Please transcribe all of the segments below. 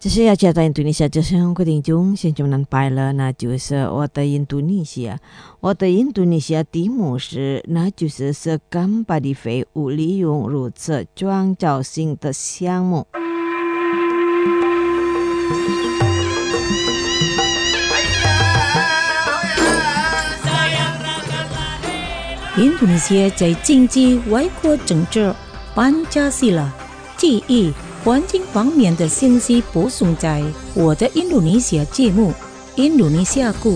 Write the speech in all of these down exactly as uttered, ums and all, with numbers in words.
这是要加到印度尼西亚之声各听众，先中南拜了，那就是我的印度尼西亚。我的印度尼西亚题目是，那就是是干巴的废物利用如此创造性的项目。 印度尼西亚在经济、外国政治、班加西拉、记忆、环境方面的信息播送在我的印度尼西亚节目《印度尼西亚故》。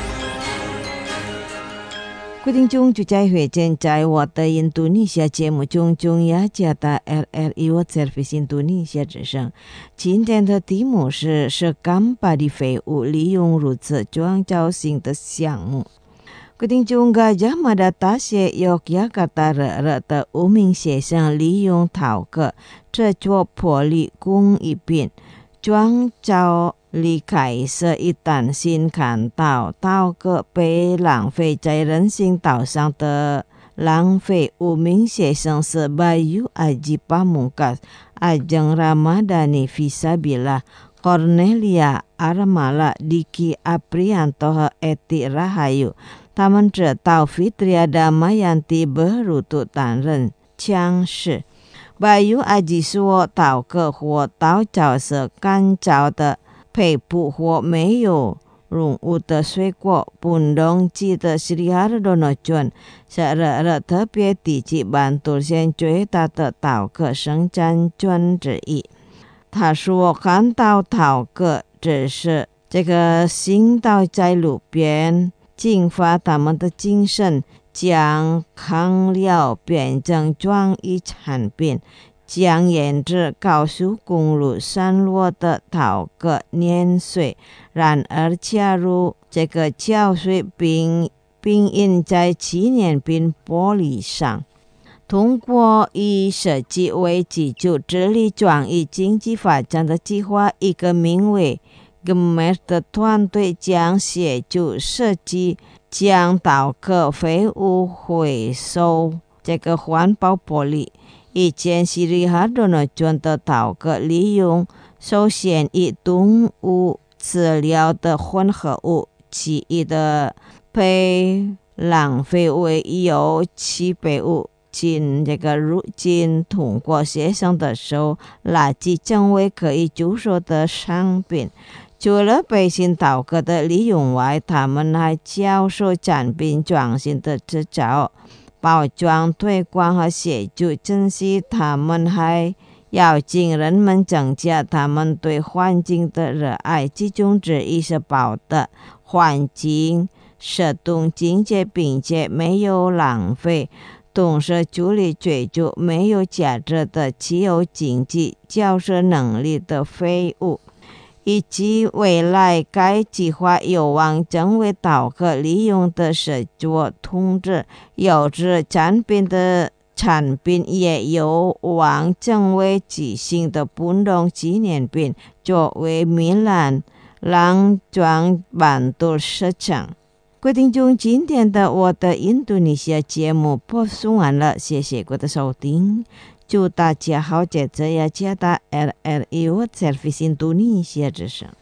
各听众就在会见在我的印度尼西亚节目中，中雅加的 L L E World Service 印度尼西亚之声。今天的题目是是干巴的废物利用如此创造性的项目。各听众Gajah Mada Tasik Yogyakarta 的无名先生利用陶革制作玻璃工艺品，创造离开是一旦新看到陶革被浪费在人行道上的浪费。无名先生是 Bayu Aji Pamungkas, Ajeng Ramadhani Fisabila, Cornelia Armala, Diki Aprianto 和 Eti Rahayu。他们知道 Fitria Damayanti berutut 担任枪士。Bayu Aji 说陶革或陶造是干燥的配布或没有溶物的水果。Pundong Cita Sri Hardono John 是热热特别地级Bantul县最大的陶革生产圈之一。他说看到陶革只是这个行道在路边激发他们的精神，将康料变成创意产品，将沿着高速公路散落的陶革碾碎，然而加入这个胶水并并印在纪念品玻璃上。通过以设计为基础致力创意经济发展的计划，一个名为Gemer 的团队将协助设计将陶革废物回收这个环保玻璃。以前 Sri Hardono John 的陶革利用首先以动物饲料的混合物，其余的被浪费为有机废物。今这个如今通过协商的时候，垃圾成为可以出售的商品。除了百姓陶革的利用外，他们还教授产品创新的制造、包装、推广和协助珍惜。他们还邀请人们增加他们对环境的热爱，其中之一是保的环境是动经济，并且没有浪费，同时助力追逐没有价值的汽油经济交涉能力的废物。以及未来该计划有望成为陶革利用的制作统治，有质产品的产品也有望成为即兴的不同纪念品，作为米兰让转版的市场。各位听众，今天的我的印度尼西亚节目播送完了，谢谢各位的收听。祝大家好，接着要接到 L L E World Service 印度尼西亚之声。